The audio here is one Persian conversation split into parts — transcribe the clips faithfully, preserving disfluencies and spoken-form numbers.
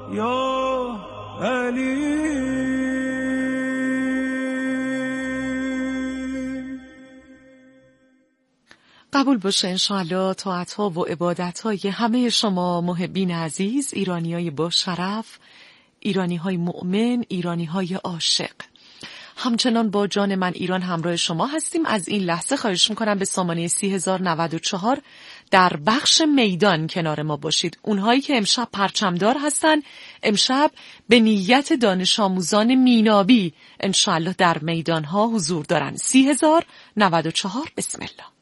یا علی. قبول باشه انشاءالله طاعت‌ها و عبادت‌های همه شما محبین عزیز، ایرانیای با شرف، ایرانی‌های مؤمن، ایرانی‌های عاشق. همچنان با جان من ایران همراه شما هستیم. از این لحظه خواهش میکنم به سامانه سی هزار و نود و چهار در بخش میدان کنار ما باشید. اونهایی که امشب پرچمدار هستن، امشب به نیت دانش آموزان مینابی انشاءالله در میدانها حضور دارن. سی هزار و نود و چهار. بسم الله.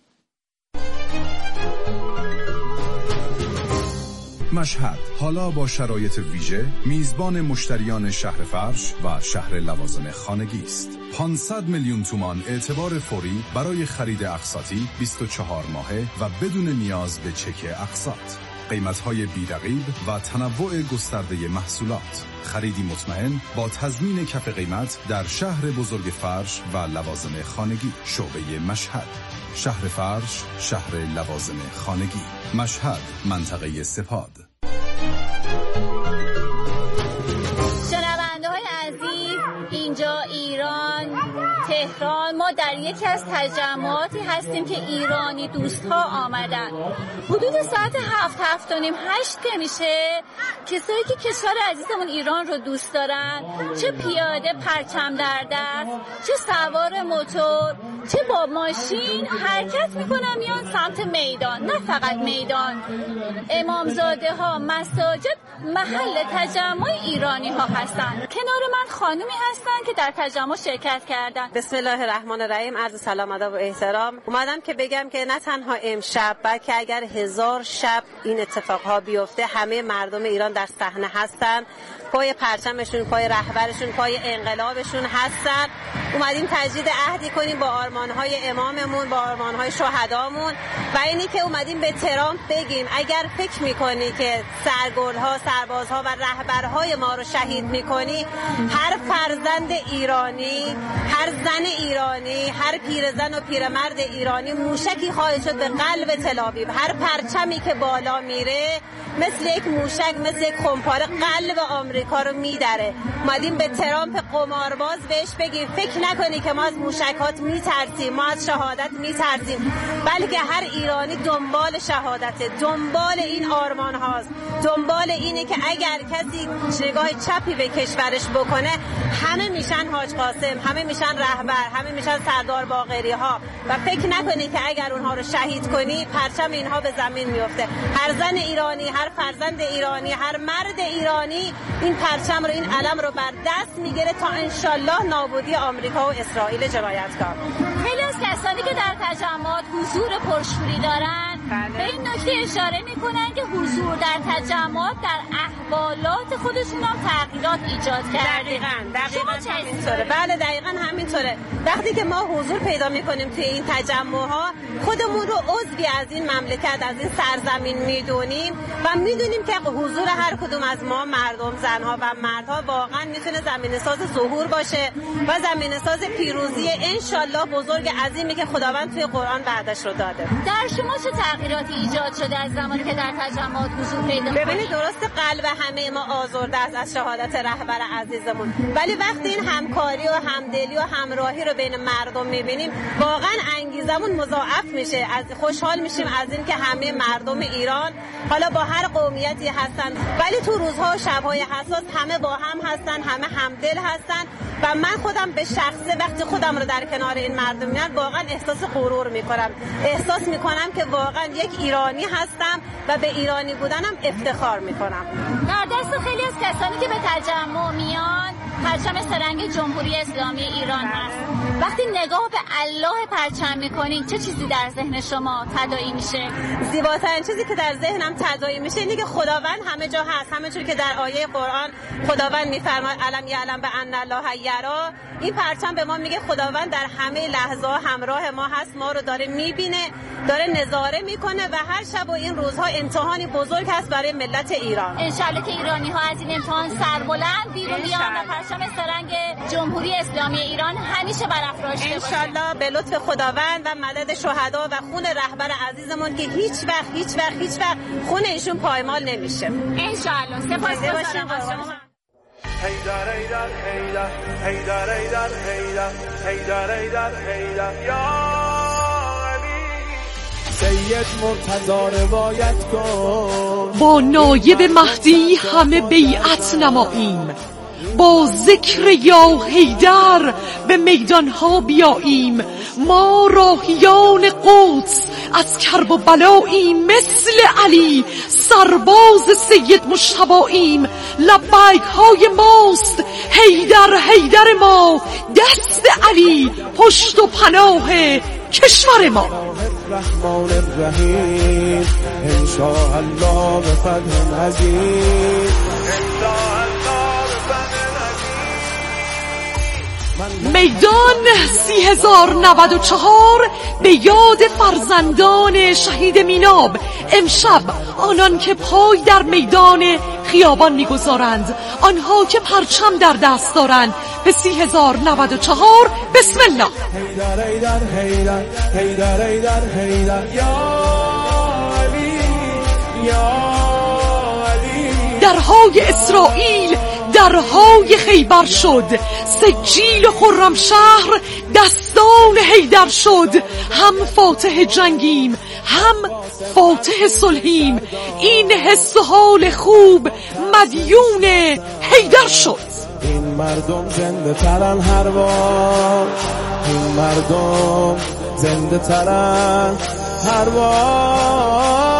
مشهد حالا با شرایط ویژه میزبان مشتریان شهر فرش و شهر لوازم خانگی است. پانصد میلیون تومان اعتبار فوری برای خرید اقساطی بیست و چهار ماهه و بدون نیاز به چک اقساط. قیمت‌های بی‌رقیب و تنوع گسترده محصولات. خریدی مطمئن با تضمین کف قیمت در شهر بزرگ فرش و لوازم خانگی. شعبه مشهد، شهر فرش، شهر لوازم خانگی. مشهد، منطقه سپاد. شنونده های عزیز، اینجا ایران، تهران، ما در یکی از تجمعاتی هستیم که ایرانی دوست ها آمدن. حدود ساعت هفت هفت و نیم هشت که میشه، کسایی که کشور عزیزمون ایران رو دوست دارن، چه پیاده پرچم در دست، چه سوار موتور، چه با ماشین حرکت میکنن میان سمت میدان. نه فقط میدان، امامزاده ها، مساجد محل تجمع ایرانی ها هستن. کنار من خانومی هستن که در تجمع شرکت کردن. بسم الله الرحمن الرحیم. عرض سلام ادب و احترام. اومدم که بگم که نه تنها امشب بلکه اگر هزار شب این اتفاقها بیفته، همه مردم ایران در صحنه هستن، پای پرچمشون، پای رهبرشون، پای انقلابشون هستن. اومدیم تجدید عهدی کنیم با آرمان‌های اماممون، با آرمان‌های شهدامون و اینی که اومدیم به ترامپ بگیم اگر فکر می‌کنی که سرگردها، سربازها و رهبرهای ما رو شهید می‌کنی، هر فرزند ایرانی، هر زن ایرانی، هر پیرزن و پیرمرد ایرانی موشکی خواهد شد به قلب تل‌آویو. هر پرچمی که بالا میره مثل یک موشک، مثل یک خمپاره قلب آمریکا رو میدره. اومدیم به ترامپ قمارباز بهش بگیم فکر نکنی که ما از موشکات میترسیم، ما از شهادت میترسیم، بلکه هر ایرانی دنبال شهادته، دنبال این آرمان هاست، دنبال اینه که اگر کسی نگاه چپی به کشورش بکنه همه میشن حاج قاسم، همه میشن رهبر، همه میشن سردار باقری ها و فکر نکنی که اگر اونها رو شهید کنی پرچم اینها به زمین میفته. هر زن ایرانی، هر فرزند ایرانی، هر مرد ایرانی این پرچم رو، این علم رو بر دست میگیره تا انشالله نابودی آمریکا و اسرائیل جنایتکار. خیلی از کسانی که در تجمعات حضور پرشوری دارن به این نکته اشاره میکنن که حضور در تجمعات در احوالات خودشون هم تغییرات ایجاد کرده. دقیقاً دقیقاً همینطوره. بله دقیقاً همینطوره. وقتی که ما حضور پیدا میکنیم توی این تجمعها، خودمون رو عضوی از این مملکت، از این سرزمین میدونیم و میدونیم که حضور هر کدوم از ما مردم، زنها و مردها واقعاً میتونه زمینه ساز ظهور باشه و زمینه ساز پیروزی انشالله بزرگ عظیمی که خداوند توی قرآن وعدش رو داده. در شما چه تغییراتی ایجاد شده از زمانی که در تجمعات حضور پیدا می‌کنید؟ ببینید درست قلب همه ما آزرده است از شهادت رهبر عزیزمون، ولی وقتی این همکاری و همدلی و همراهی رو بین مردم می‌بینیم واقعاً انگیزمون مضاعف میشه. از خوشحال میشیم از این که همه مردم ایران حالا با هر قومیتی هستن ولی تو روزها و شب‌های حساس همه با هم هستن، همه همدل هستن و من خودم به شخصه وقتی خودم رو در کنار این مردم میاد واقعا احساس غرور میکنم. احساس میکنم که واقعا یک ایرانی هستم و به ایرانی بودنم افتخار میکنم. در دست خیلی از کسانی که به تجمع میان پرچم سه‌رنگ جمهوری اسلامی ایران هست. وقتی نگاه به الله پرچم میکنین چه چیزی در ذهن شما تداعی میشه؟ زیباترین چیزی که در ذهنم تداعی میشه اینه که خداوند همه جا هست. همونجوری که در آیه قرآن خداوند میفرماید الم یعلم بان الله یرا، این پرچم به ما میگه خداوند در همه لحظه همراه ما هست، ما رو داره میبینه، داره نظاره میکنه و هر شب و این روزها امتحانی بزرگ هست برای ملت ایران. انشالله که ایرانی ها از این امتحان سربلند بیرون بیان و پرچم سه‌رنگ جمهوری اسلامی ایران همیشه برافراشته باشه. انشالله به لطف خداوند و مدد شهدا و خون رهبر عزیزمون که هیچ وقت هیچ وقت هیچ وقت خون ایشون پایمال نمیشه انشاءالله. سپاسگزارم از شما. حیدر حیدر حیدر حیدر حیدر حیدر حیدر حیدر حیدر یا علی سید مرتضی روایت کن. با نایب مهدی همه بیعت نماییم، با ذکر یا حیدر به میدانها بیاییم. ما راهیان قدس از کرب و بلاییم، مثل علی سرباز سید مجتباییم. لبیک های ماست حیدر حیدر ما، دست علی پشت و پناه کشور ما. الرحمن الرحیم انشاءالله به فتح عظیم. میدان سی هزار نود و چهار به یاد فرزندان شهید میناب. امشب آنان که پای در میدان خیابان میگذارند، آنها که پرچم در دست دارند، به سی هزار نود و چهار بسم الله. حیدر حیدر حیدر حیدر حیدر حیدر یا علی یا علی. درهای اسرائیل درهای خیبر شد، سجیل و خرمشهر دستان حیدر شد. هم فاتح جنگیم هم فاتح صلحیم، این حس و حال خوب مدیون حیدر شد. این مردم زنده ترن هر بار، این مردم زنده ترن هر بار.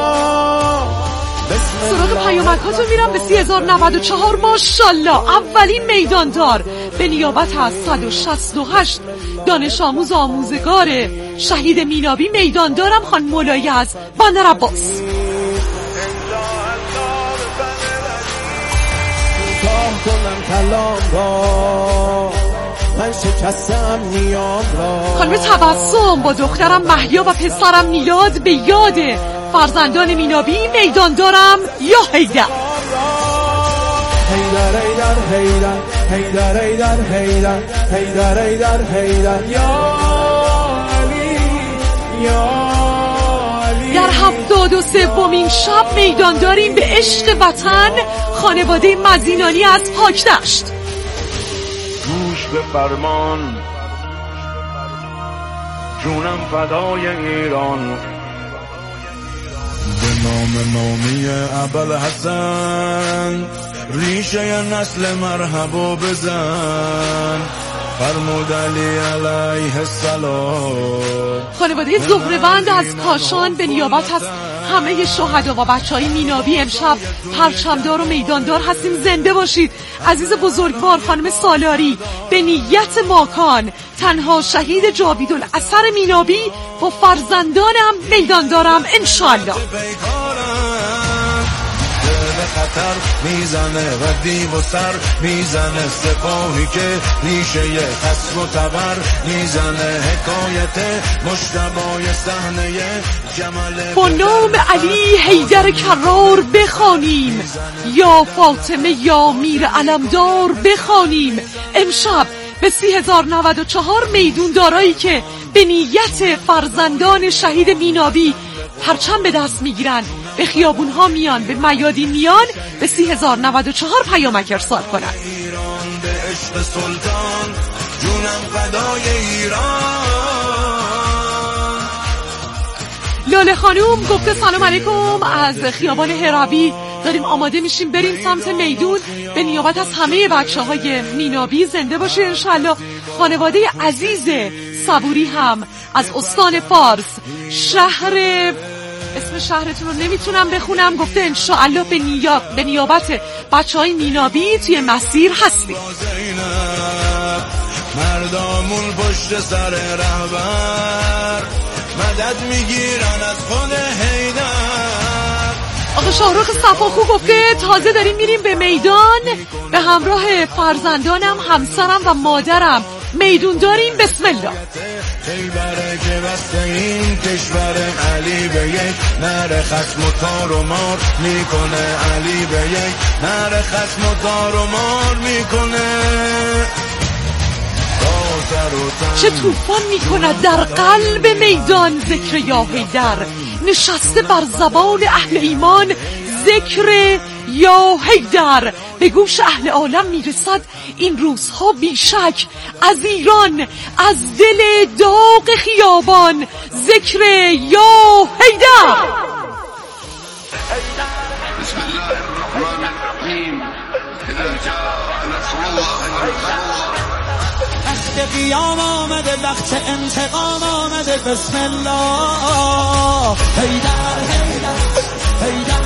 سراغ پیامک هاتون میرم به سی هزار نود و چهار. ماشالله اولین میداندار به نیابت از صد و شصت و هشت دانش آموز آموزگار شهید مینابی میداندارم خان مولایی از بندر عباس. خانم تبسم با دخترم مهیا و پسرم میلاد به یاد فرزندان مینابی میداندارم یا حیدر. حیدر حیدر حیدر حیدر حیدر حیدر حیدر حیدر حیدر یا علی یا علی. در هفتاد و سومین شب میدان داریم به عشق وطن خانواده مزینانی از پاکدشت. گوش به فرمان جونم فدای ایران. به نام نامی ابوالحسن ریشه نسل مرحبا بزن. فرمود علی علیه السلام. خانواده زهره‌وند از کاشان به نیابت از همه شهدا و بچهای مینابی امشب پرچمدار و میداندار هستیم. زنده باشید. عزیز بزرگوار خانم سالاری به نیت ماکان تنها شهید جاویدالاثر مینابی با فرزندانم میداندارم انشالله. خطر میزنه و دیو و سر میزنه، سپاهی که ریشه خصم و تبر میزنه. حکایت مجتبی صحنه جمل با نام علی حیدر کرار بخوانیم، یا فاطمه یا میر علمدار بخوانیم. امشب به سی هزار نود و چهار میدون دارایی که به نیت فرزندان شهید مینابی پرچم به دست میگیرن، به خیابون ها میان، به میادین میان، به سی هزار نود و چهار پیامک ارسال کنن. ایران به عشق سلطان جونم فدای ایران. لاله خانوم گفته سلام علیکم، از خیابان هرابی داریم آماده میشیم بریم سمت میدون به نیابت از همه بچه های مینابی. زنده باشه انشالله. خانواده عزیز صبوری هم از استان فارس، شهر اسم شهرتون رو نمیتونم بخونم، گفته انشاءالله به نیاب به نیابت بچهای مینابی توی مسیر هستیم. مردامون پشت سر رهبر مدد میگیرن از خود حیدر. آقا شاهرخ صفاخو گفته تازه داریم میریم به میدان به همراه فرزندانم، همسرم و مادرم. میدون داریم بسم الله. خیبره که بسته این کشور علی به یک نر خصم و تار و مار میکنه. علی به یک نر خصم و تار و مار میکنه. چه طوفان می کند در قلب میدان ذکر یا حیدر. نشسته بر زبان اهل ایمان ذکر یا حیدر. به گوش اهل عالم میرسد این روزها بیشک از ایران، از دل داغ خیابان ذکر یا حیدر. بسم الله الرحمن الرحیم. اذا جاء نصر الله. وقت قیام آمده، وقت انتقام آمده. بسم الله. حیدر حیدر حیدر.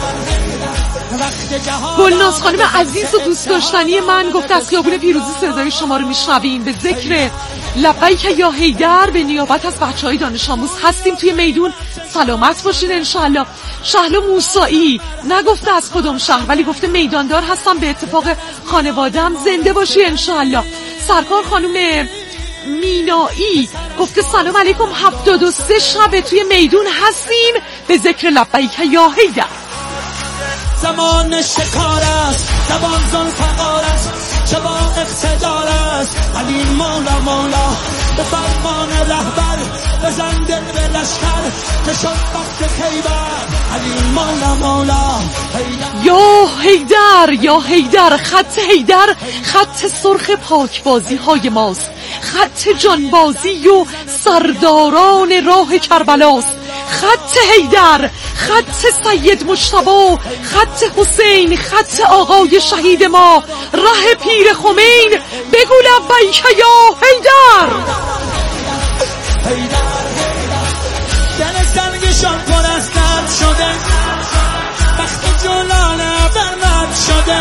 گلناز خانم عزیز و دوست داشتنی من گفت از خیابون پیروزی صدای شما رو میشنویم. به ذکر لبیک یا حیدر به نیابت از بچهای دانش آموز هستیم توی میدون. سلامت باشین انشالله. شهلا موسایی نگفته از کدوم شهر ولی گفته میداندار هستم، به اتفاق خانوادم. زنده باشی انشالله. سرکار خانم مینایی گفته سلام علیکم، هفتاد و سه شب توی میدون هستیم به ذکر لبیک یا حیدر. زمان شکار است، زمان ذوالفقار است، چه با اقتدار است. علی مولا مولا به فرمان رهبر، بزن دل به لشکر که شد وقت خیبر. علی مولا مولا حیدر. یا حیدر یا حیدر. خط حیدر خط سرخ پاکبازی های ماست، خط جانبازی و سرداران راه کربلاست. خط حیدر، خط سید مجتبی، خط حسین، خط آقای شهید ما، ره پیر خمین. بگو لبیک یا حیدر. دل سنگشان پر از درد شده، وقت جلال برمد شده.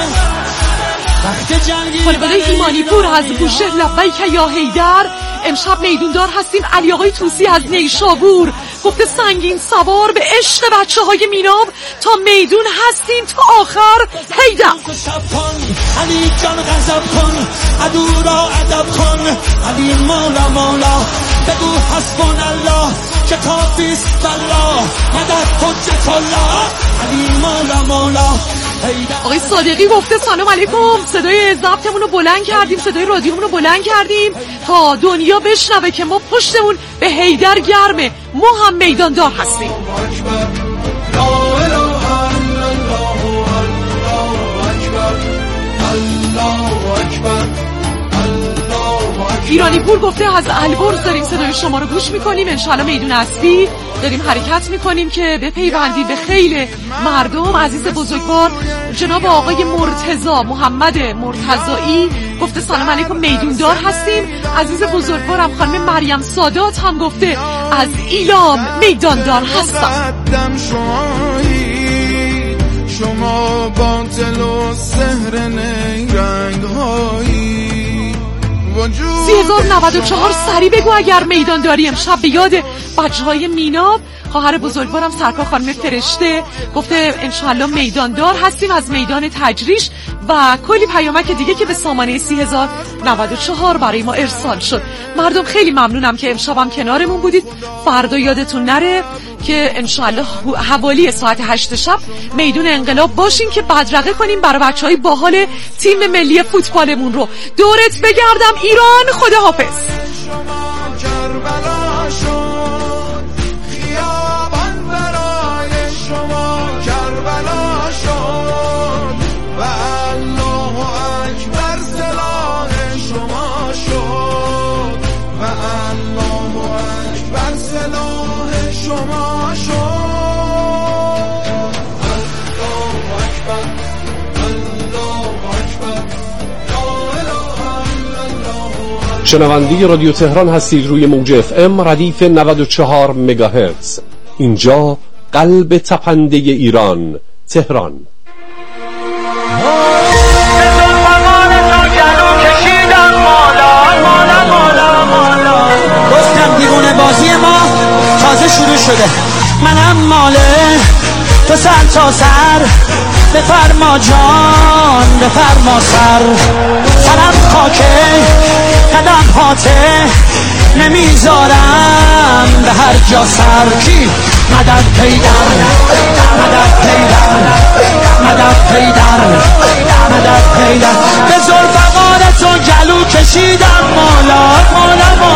خانواده ایمانی پور از بوشهر لبیک یا حیدر. امشب میدوندار هستیم. علی آقای توسی از نیشابور گفته سنگین سوار به عشق بچه های میناب تا میدون هستیم تا آخر. حیدر. علی جان غضب کن، عدو را ادب کن. علی مولا مولا بگو حسبنا الله که کافیست بالله. مدد حجت الله. علی مولا مولا. آقای صادقی گفته سلام علیکم، صدای ضبطمون رو بلند کردیم، صدای رادیومون رو بلند کردیم تا دنیا بشنوه که ما پشتمون به حیدر گرمه، ما هم میداندار هستیم. ایرانی پور گفته از البرز داریم صدای شما رو گوش میکنیم، انشالله میدون اصلی داریم حرکت میکنیم که بپیوندیم به خیل مردم. عزیز بزرگوار جناب آقای مرتضی محمد مرتضایی گفته سلام علیکم، میدوندار هستیم. عزیز بزرگوارم خانم مریم سادات هم گفته از ایلام میداندار هستم. شما باطل و سحر نیرنگ هایی. سی هزار و نود و چهار سری بگو اگر میدان داری. امشب به یاد بچه های میناب. خواهر بزرگوارم سرکار خانم فرشته گفته انشالله میداندار هستیم از میدان تجریش و کلی پیامک دیگه که به سامانه سی هزار و نود و چهار برای ما ارسال شد. مردم خیلی ممنونم که امشبم کنارمون بودید. فردا یادتون نره که انشالله حوالی ساعت هشت شب میدون انقلاب باشین که بدرقه کنیم برای بچهای باحال تیم ملی فوتبالمون رو. دورت بگردم ایران. خداحافظ. شنونده رادیو تهران هستید روی موج اف ام ردیف نود و چهار مگاهرتز. اینجا قلب تپنده ایران، تهران. گفتم دیوونه بازی ما تازه شروع شده. منم ماله تو سر تا سر، بفرما جان بفرما سر. سرم خاکه قدم هاته، نمیذارم به هر جا سر. کی مدد پیدر، مدد پیدر، مدد پیدر، مدد پیدر. به ذوالفقار تو گلو کشیدم. مولا مولا مولا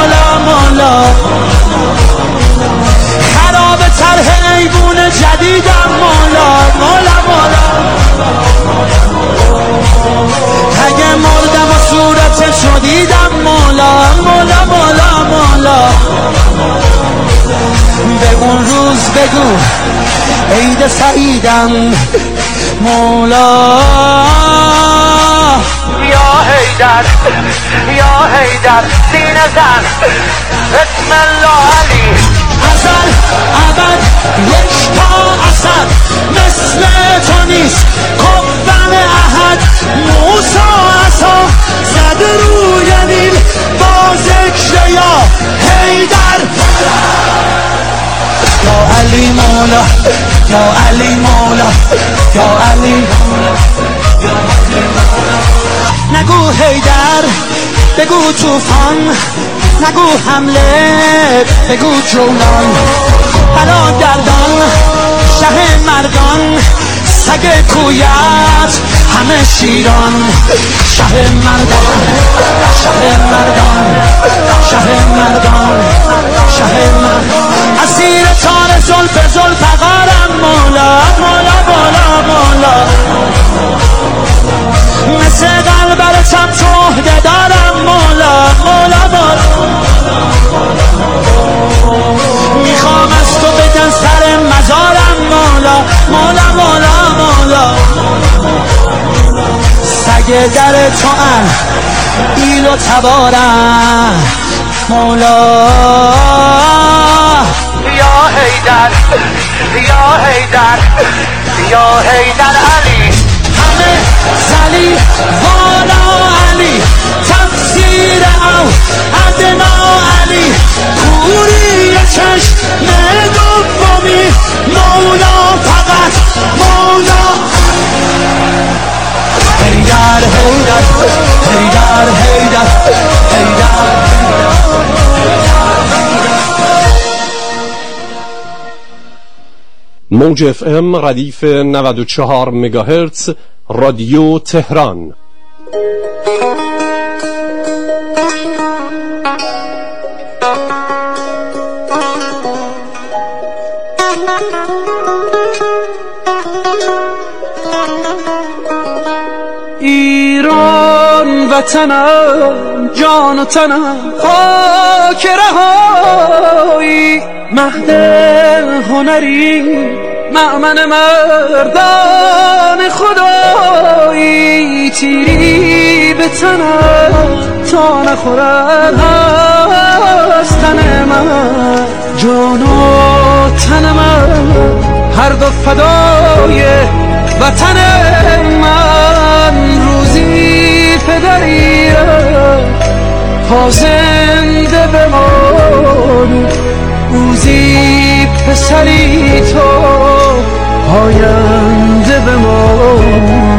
دل سعیدم مولا. یا حیدر یا حیدر سینه زن بسم الله علی. ازل ابد یک تا اسد مثل تو نیست قوم احد. موسی عصا زد روی نیل با ذکر یا حیدر. یا علی مولا یا علی مولا یا علی مولا. نگو حیدر بگو توفان، نگو حمله بگو جولان. بلا دردان شه مردان سگ کویت همه شیران. شه مردان شه مردان شه مردان شه مردان. اسیر تار زلف ذوالفقارم مولا مولا مولا مولا. مثل قلبرتم تو عهده دارم مولا مولا مولا. میخوام از تو بدن سر مزارم مولا مولا مولا مولا. سگ در تو ان ایل و تبارم مولا. یا حیدر یا حیدر یا حیدر علی. همه زلی والا علی تفسیر او ادنا علی. کوری چشم دومی مولا فقط مولا. حیدر حیدر حیدر حیدر حیدر. موج اف ام ردیف نود و چهار مگاهرتز رادیو تهران. ایران وطنم جان و تنم خاک رهایی. مهد هنری مأمن مردان خدایی. تیری به تنم تا نخورد از تن من. جان و تن من هر دو فدای وطن من. روزی پدری تا زنده بمانی، روزی پسری تو آینده بمانی.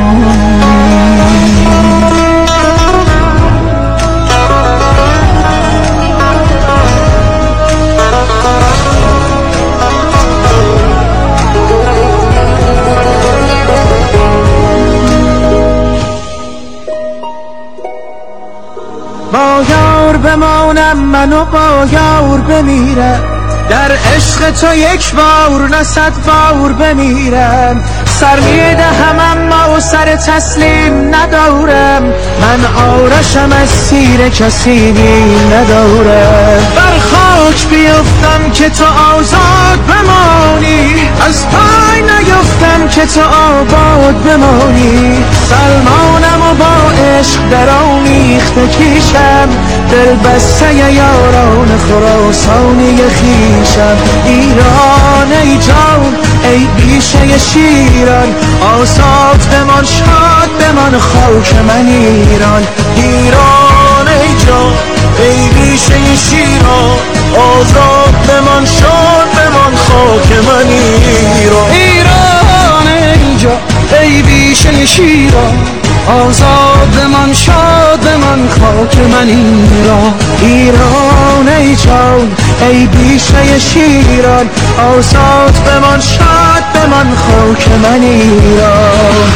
با یار بمانم منو با یار بمیرم. در عشق تو یک بار نه صد بار بمیرم. سر میدهم اما سر تسلیم ندارم. من آرشم از سیر کسی ندارم. بر خاک بیفتم که تو آزاد بمانی، از پای نیفتم که تو آباد بمانی. سلمانم و با عشق در آمیخته کیشم، دل بسته یاران خراسانی خیشم. ایران ای جان ای بیشه شیران، آزاد بمان شاد بمان خاک من ایران. ایران ای جان ای بیشه شیران، آزاد بمان شاد بمان خاک من ایران. ایران ای جان ای بیشه شیران، آزاد بمان شاد بمان خاک من ایران. ایران ای جان ای بیشه شیران، آزاد بمان شاد بمان خاک من ایران.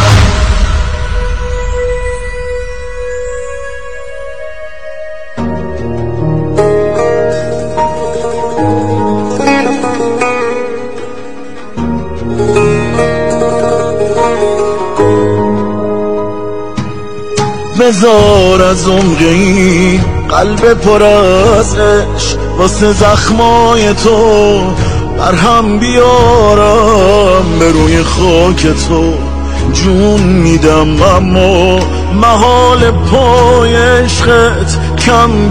بذار از عمری قلب پر از عشق واسه زخمای تو مرهم بیارم به روی خاک تو جون میدم، اما محال پای عشقت کم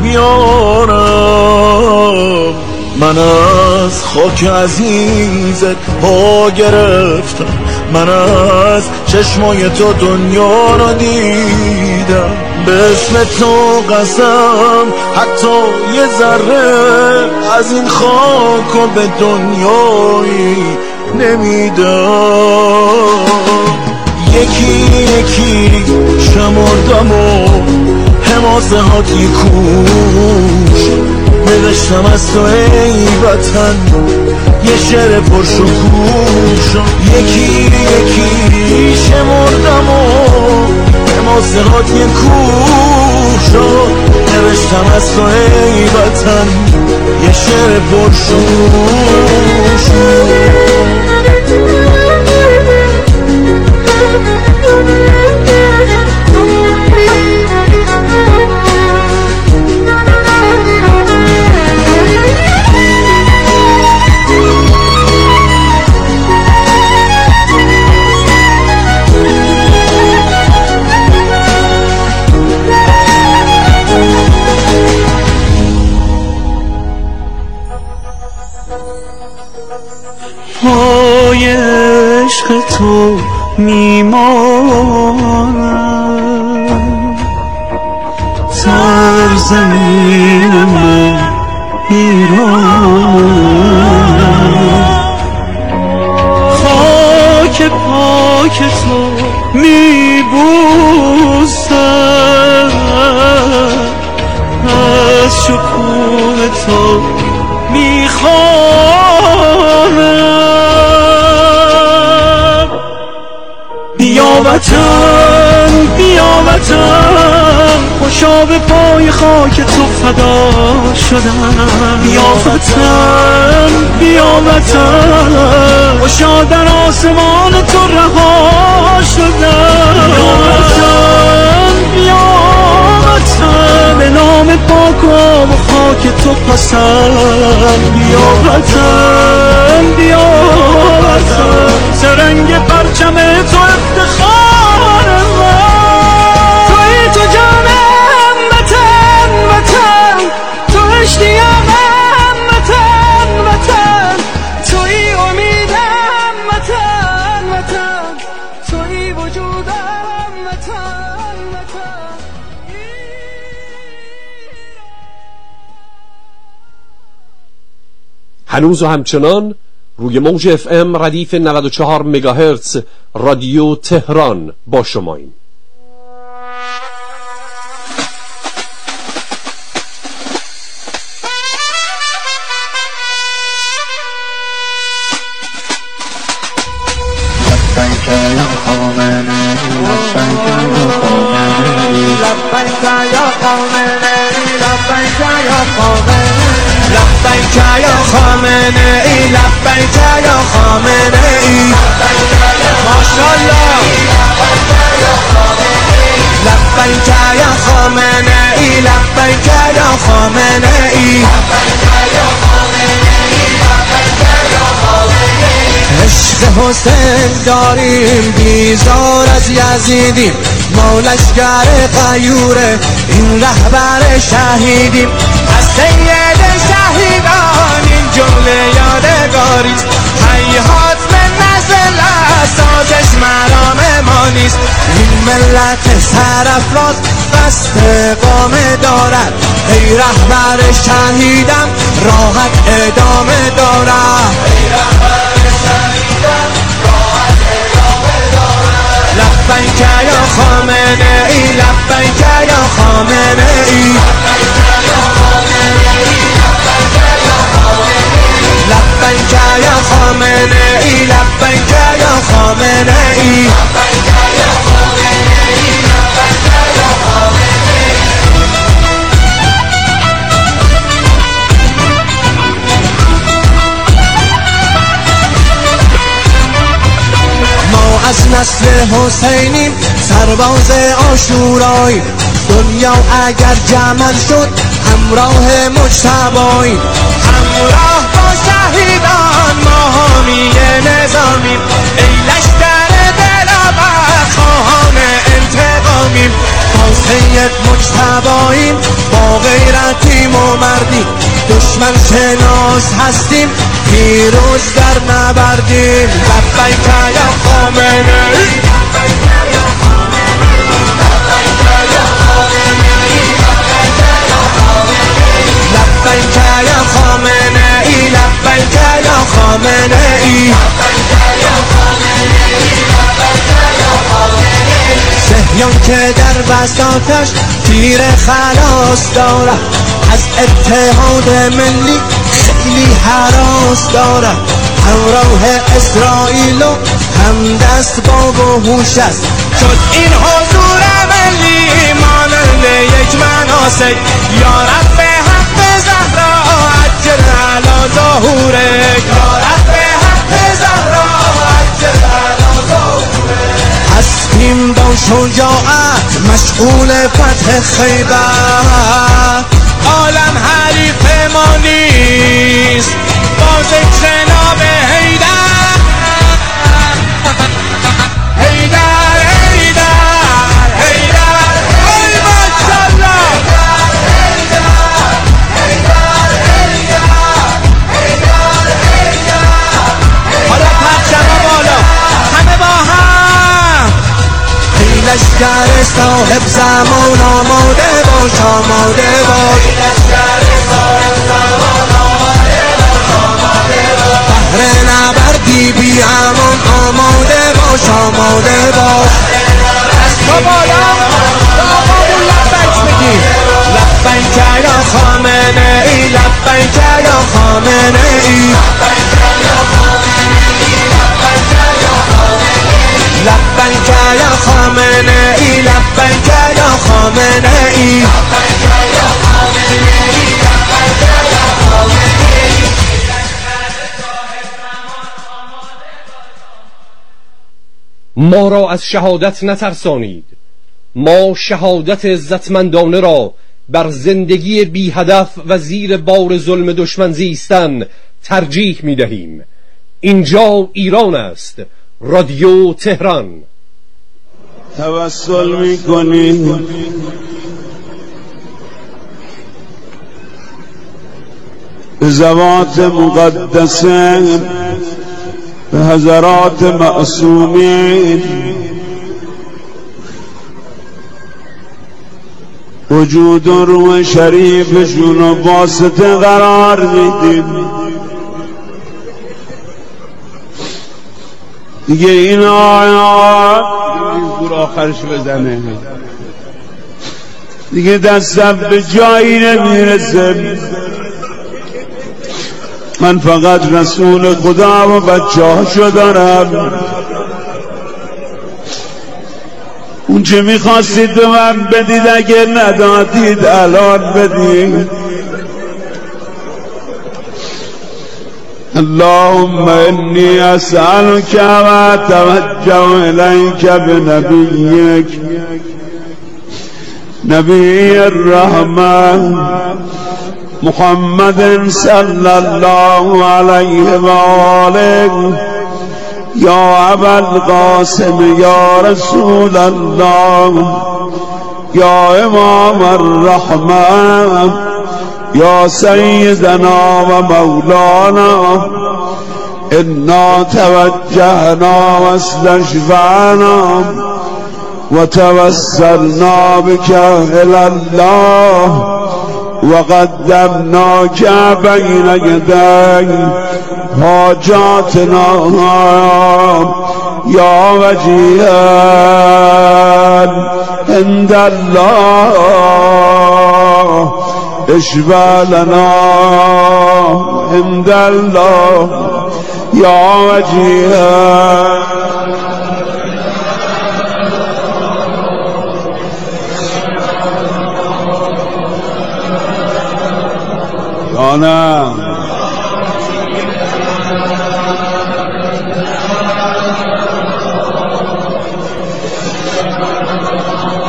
بیارم. من از خاک عزیزت پا گرفتم، من از چشمای تو دنیا را دیدم، به اسم تو قسم حتی یه ذره از این خاک و به دنیایی نمیدم. یکی یکی شمردم و حماسه هاتی کوش نوشتم از تو ای وطن یه شعر پرشکوش. یکی یکی شمردم و حماسه هاتی کوش نوشتم از تو ای وطن یه شعر پرشکوش. پای عشق تو میمانم، سرزمین من ایرانم، خاک پاک تو میبوسم، از شکوه تو میخوانم. بیا وطن بیا وطن خوشا به پای خاک تو فدا شدم. بیا وطن بیا وطن خوشا در آسمان تو رها شدم. بیا وطن بیا وطن به نام پاک و خاک تو پسند. بیا وطن بیا وطن سرنگ پرچم تو افتخار من. توی تو جانم وطن وطن، تو اشتیاقم وطن وطن، توی امیدم وطن وطن، توی وجودم وطن وطن. هنوز و همچنان روی موج اف ام ردیف نود و چهار مگاهرتز رادیو تهران با شماییم. لبیک یا خامنه لبیک یا خامنه لبیک یا خامنه لبیک یا خامنه لبیک یا خامنه ماشاءالله. لبیک یا خامنه لبیک یا خامنه عشق حسین داریم بیزار از یزیدیم، ما لشکر غیوره این رهبر شهیدیم. از سید شهیدان این جمله یادگاریست، هیهات من نزل اساسش مرام ما نیست. این ملت سرافراز بس اقامه دارد، ای رهبر شهیدم راحت ادامه دارد. لبیک یا خامنه ای لبیک یا خامنه ای لبیک یا خامنه ای لبیک یا خامنه ای. از نسل حسینیم سرباز عاشورایی، دنیا اگر جمع شد همراه مجتبایی، همراه با شهیدان حامی نظامیم، ای لشکر دلاور خواهان انتقامیم. با سید مجتباییم، با غیرتیم و مردیم، دشمن شناس هستیم، پیروز در نبردیم. لبیک یا خامنه ای، لبیک یا خامنه ای، لبیک یا خامنه ای. صهیون که در بساطش تیر خلاص دارد، از اتحاد ملی خیلی هراس دارد. همراه اسرائیل و همدست با وحوش است، شد این حضور ملی مانند یک مناسک. یا رب حق زهرا عجل علی ظهورک، یا رب حق زهرا عجل علی ظهورک. هستیم با شجاعت مشغول فتح خیبر، عالم حریف ما نیست با ذکر نام حیدر. حیدر حیدر حیدر ای ماشاءالله. حالا پرچم بالا همه با هم. ای لشکر صاحب زمان آماده باش، آماده باش. بهر نبردی بی امان آماده باش، آماده باش. تو بالا دامامون لبیک بگی، لبیک یا خامنه ای، لبیک یا خامنه ای. لبیک یا خامنه ای، لبیک یا خامنه ای. ما را از شهادت نترسانید، ما شهادت عزتمندانه را بر زندگی بی هدف و زیر بار ظلم دشمن زیستن ترجیح می دهیم. اینجا ایران است، رادیو تهران. توسل می کنیم به ذوات مقدسه، به حضرات معصومین، وجود و روح شریفشون رو واسطه قرار میدیم. دیگه این آیات دور آخرش بزنه، دیگه دستم به جایی نمیرسه. من فقط رسول خدا و بچه هاشو دارم. اون چه میخواستید به من بدید، اگه ندادید الان بدید. اللهم انی اسألک و اتوجه الیک بنبیک نبی الرحمن محمد صلی الله علیه و آله. یا ابا القاسم یا رسول الله، یا امام الرحمن، یا سیدنا و مولانا، انا توجهنا واستشفعنا و توسلنا بك الى الله وقدمناك بين يدي حاجاتنا يا وجيها عند الله اشفع لنا عند الله يا وجيها. جانم